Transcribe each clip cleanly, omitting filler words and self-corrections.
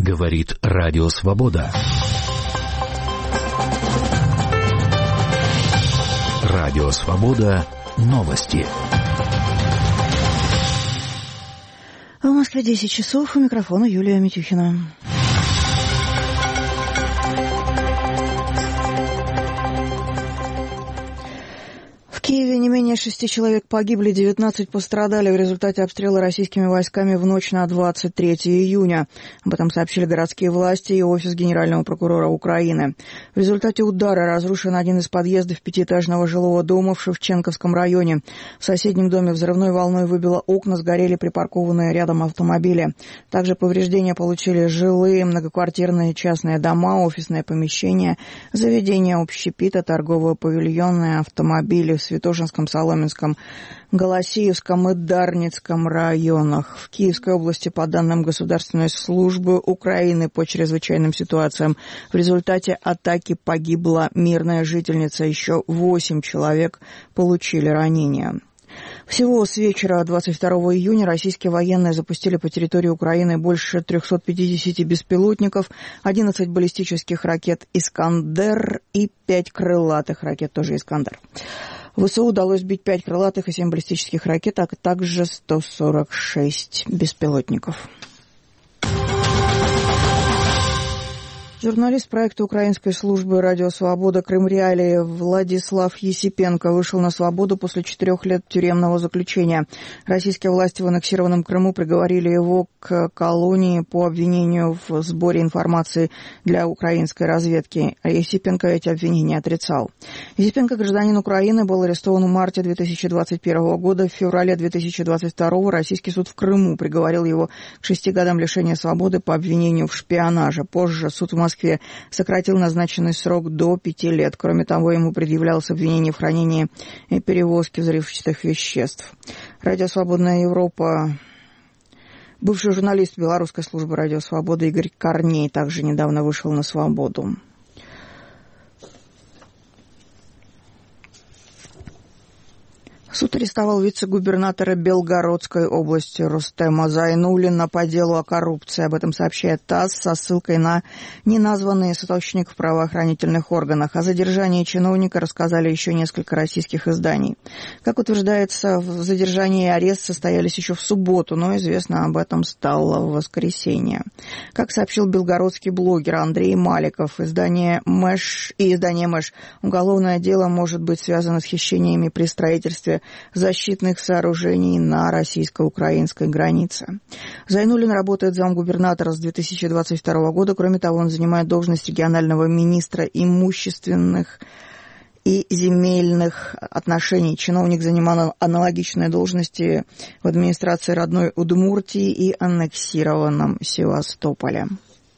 Говорит Радио Свобода. Радио Свобода. Новости. В Москве 10 часов. У микрофона Юлия Митюхина. В Киеве не менее 6 человек погибли, 19 пострадали в результате обстрела российскими войсками в ночь на 23 июня. Об этом сообщили городские власти и офис генерального прокурора Украины. В результате удара разрушен один из подъездов пятиэтажного жилого дома в Шевченковском районе. В соседнем доме взрывной волной выбило окна, сгорели припаркованные рядом автомобили. Также повреждения получили жилые, многоквартирные частные дома, офисные помещения, заведения общепита, торговые павильоны, автомобили в Святошинском, Соломенском, Голосеевском и Дарницком районах. В Киевской области, по данным Государственной службы Украины по чрезвычайным ситуациям, в результате атаки погибла мирная жительница. Еще 8 человек получили ранения. Всего с вечера 22 июня российские военные запустили по территории Украины больше 350 беспилотников, 11 баллистических ракет «Искандер» и 5 крылатых ракет, тоже «Искандер». ВСУ удалось сбить 5 крылатых и 7 баллистических ракет, а также 146 беспилотников. Журналист проекта украинской службы «Радио Свобода» Крым-Реалии Владислав Есипенко вышел на свободу после 4 лет тюремного заключения. Российские власти в аннексированном Крыму приговорили его к колонии по обвинению в сборе информации для украинской разведки. Есипенко эти обвинения отрицал. Есипенко, гражданин Украины, был арестован в марте 2021 года. В феврале 2022 российский суд в Крыму приговорил его к 6 годам лишения свободы по обвинению в шпионаже. Позже суд в Москве сократил назначенный срок до 5 лет. Кроме того, ему предъявлялось обвинение в хранении и перевозке взрывчатых веществ. Радио «Свободная Европа». Бывший журналист белорусской службы «Радио Свобода» Игорь Корней также недавно вышел на свободу. Суд арестовал вице-губернатора Белгородской области Рустема Зайнуллина по делу о коррупции. Об этом сообщает ТАСС со ссылкой на неназванный источник в правоохранительных органах. О задержании чиновника рассказали еще несколько российских изданий. Как утверждается, задержание и арест состоялись еще в субботу, но известно об этом стало в воскресенье. Как сообщил белгородский блогер Андрей Маликов, издание «Мэш», уголовное дело может быть связано с хищениями при строительстве защитных сооружений на российско-украинской границе. Зайнуллин работает замгубернатора с 2022 года. Кроме того, он занимает должность регионального министра имущественных и земельных отношений. Чиновник занимал аналогичные должности в администрации родной Удмуртии и аннексированном Севастополе.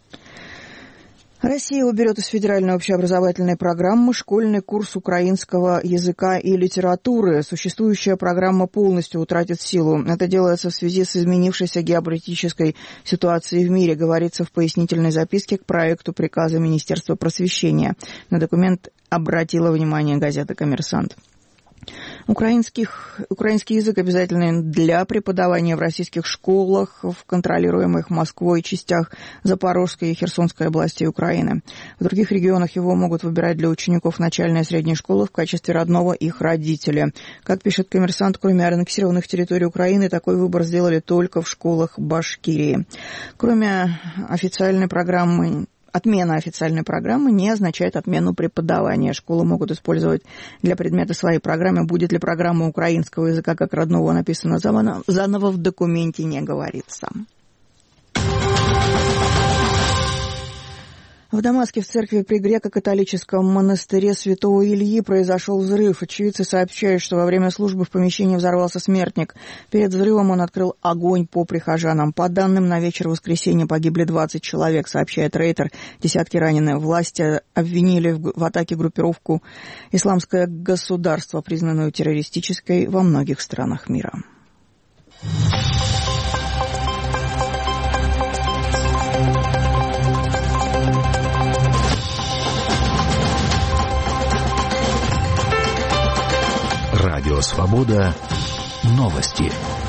Россия уберет из федеральной общеобразовательной программы школьный курс украинского языка и литературы. Существующая программа полностью утратит силу. Это делается в связи с изменившейся геополитической ситуацией в мире, говорится в пояснительной записке к проекту приказа Министерства просвещения. На документ обратила внимание газета «Коммерсант». Украинский язык обязательный для преподавания в российских школах, в контролируемых Москвой частях Запорожской и Херсонской областей Украины. В других регионах его могут выбирать для учеников начальной и средней школы в качестве родного их родителя. Как пишет «Коммерсант», кроме аннексированных территорий Украины, такой выбор сделали только в школах Башкирии. Кроме официальной программы, отмена официальной программы не означает отмену преподавания. Школы могут использовать для предмета своей программы. Будет ли программа украинского языка как родного написана заново, в документе не говорится. В Дамаске в церкви при греко-католическом монастыре Святого Ильи произошел взрыв. Очевидцы сообщают, что во время службы в помещении взорвался смертник. Перед взрывом он открыл огонь по прихожанам. По данным, на вечер воскресенья погибли 20 человек, сообщает Рейтер. Десятки ранены. Власти обвинили в атаке группировку «Исламское государство», признанную террористической во многих странах мира. Радио «Свобода». Новости.